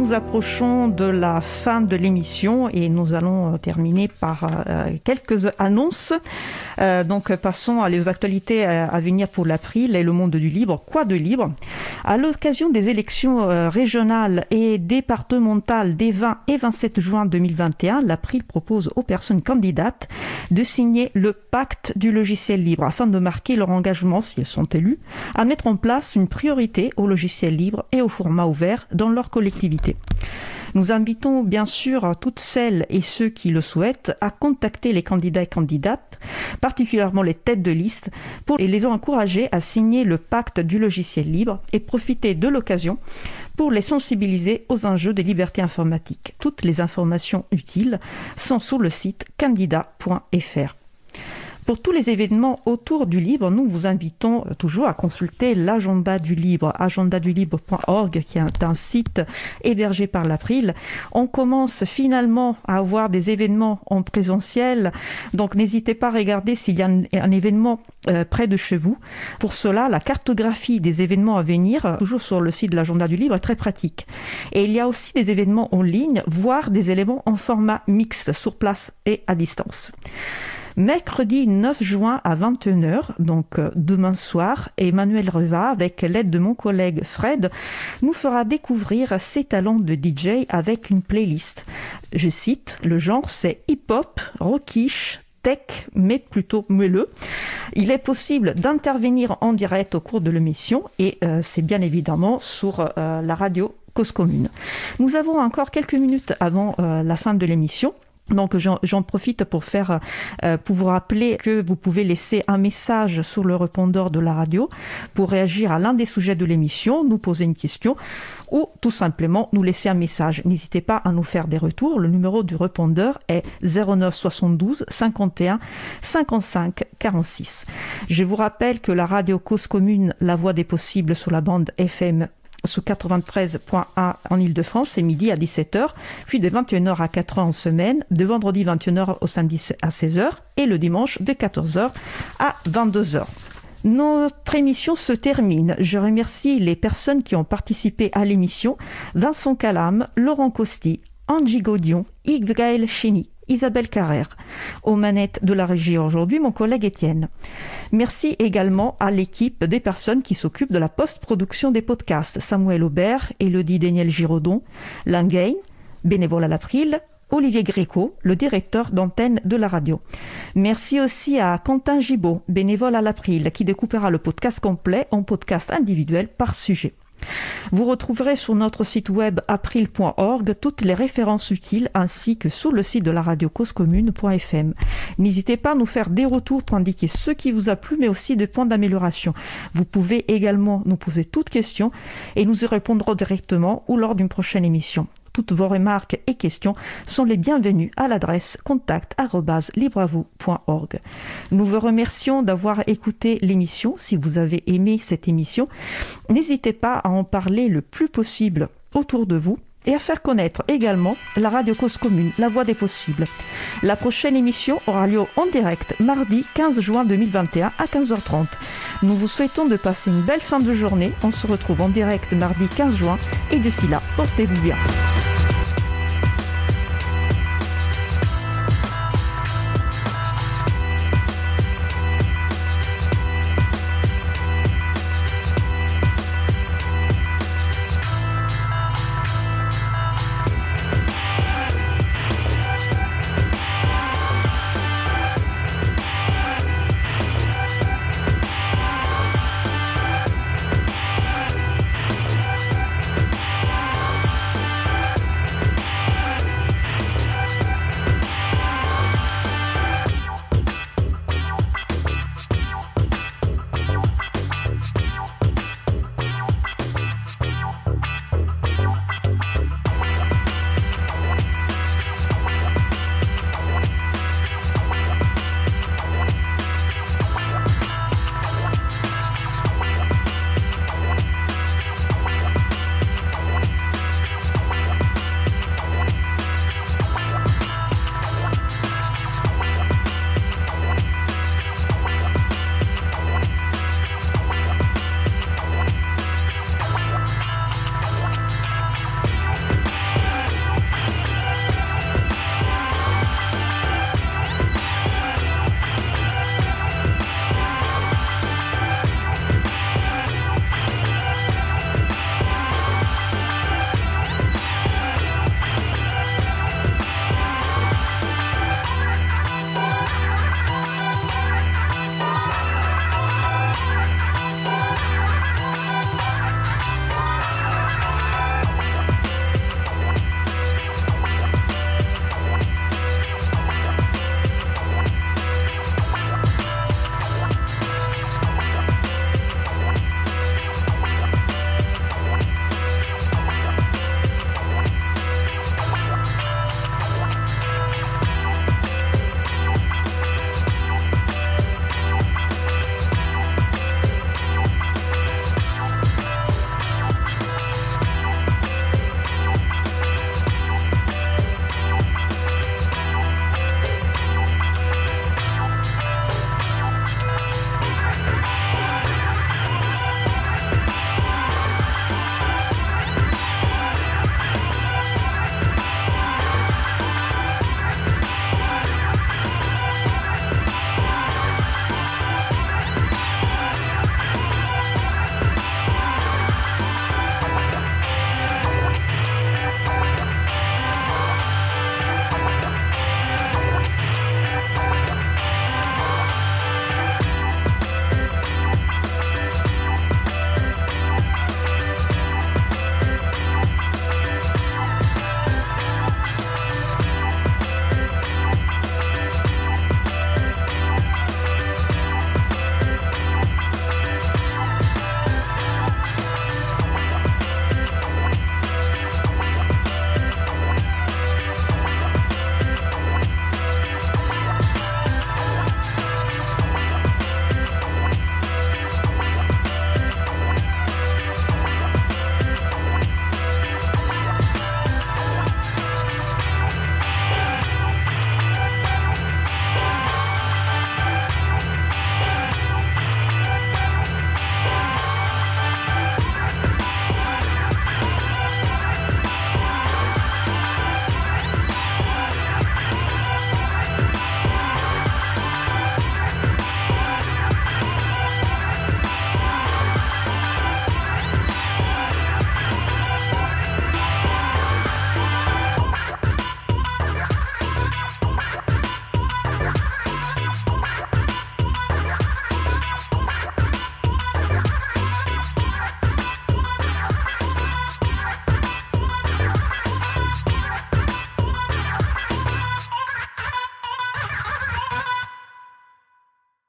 Nous approchons de la fin de l'émission et nous allons terminer par quelques annonces. Donc passons aux actualités à venir pour l'April et le monde du libre. Quoi de libre? À l'occasion des élections régionales et départementales des 20 et 27 juin 2021, l'April propose aux personnes candidates de signer le pacte du logiciel libre afin de marquer leur engagement, si elles sont élues, à mettre en place une priorité au logiciel libre et au format ouvert dans leur collectivité. Nous invitons bien sûr toutes celles et ceux qui le souhaitent à contacter les candidats et candidates, particulièrement les têtes de liste, pour les encourager à signer le pacte du logiciel libre et profiter de l'occasion pour les sensibiliser aux enjeux des libertés informatiques. Toutes les informations utiles sont sur le site candidat.fr. Pour tous les événements autour du libre, nous vous invitons toujours à consulter l'agenda du libre, agendadulibre.org, qui est un site hébergé par l'April. On commence finalement à avoir des événements en présentiel, donc n'hésitez pas à regarder s'il y a un événement près de chez vous. Pour cela, la cartographie des événements à venir, toujours sur le site de l'agenda du libre, est très pratique. Et il y a aussi des événements en ligne, voire des éléments en format mixte, sur place et à distance. Mercredi 9 juin à 21h, donc demain soir, Emmanuel Reva, avec l'aide de mon collègue Fred, nous fera découvrir ses talents de DJ avec une playlist. Je cite, le genre c'est hip-hop, rockish, tech, mais plutôt moelleux. Il est possible d'intervenir en direct au cours de l'émission et c'est bien évidemment sur la radio Cause Commune. Nous avons encore quelques minutes avant la fin de l'émission. Donc j'en profite pour vous rappeler que vous pouvez laisser un message sur le répondeur de la radio pour réagir à l'un des sujets de l'émission, nous poser une question ou tout simplement nous laisser un message. N'hésitez pas à nous faire des retours. Le numéro du répondeur est 09 72 51 55 46. Je vous rappelle que la radio Cause Commune, la voix des possibles sur la bande FM sous 93.1 en Ile-de-France, c'est midi à 17h, puis de 21h à 4h en semaine, de vendredi 21h au samedi à 16h et le dimanche de 14h à 22h. Notre émission se termine. Je remercie les personnes qui ont participé à l'émission: Vincent Calam, Laurent Costi, Angie Gaudion, Yves-Gaël Chény, Isabelle Carrère. Aux manettes de la régie aujourd'hui, mon collègue Étienne. Merci également à l'équipe des personnes qui s'occupent de la post-production des podcasts: Samuel Aubert, Élodie Daniel Giraudon, Languein, bénévole à l'April, Olivier Gréco, le directeur d'antenne de la radio. Merci aussi à Quentin Gibaud, bénévole à l'April, qui découpera le podcast complet en podcast individuel par sujet. Vous retrouverez sur notre site web april.org toutes les références utiles ainsi que sur le site de la radio causecommune.fm. N'hésitez pas à nous faire des retours pour indiquer ce qui vous a plu mais aussi des points d'amélioration. Vous pouvez également nous poser toutes questions et nous y répondrons directement ou lors d'une prochaine émission. Toutes vos remarques et questions sont les bienvenues à l'adresse contact@libreavou.org. Nous vous remercions d'avoir écouté l'émission. Si vous avez aimé cette émission, n'hésitez pas à en parler le plus possible autour de vous et à faire connaître également la radio Cause Commune, la voix des possibles. La prochaine émission aura lieu en direct mardi 15 juin 2021 à 15h30. Nous vous souhaitons de passer une belle fin de journée. On se retrouve en direct mardi 15 juin et d'ici là, portez-vous bien.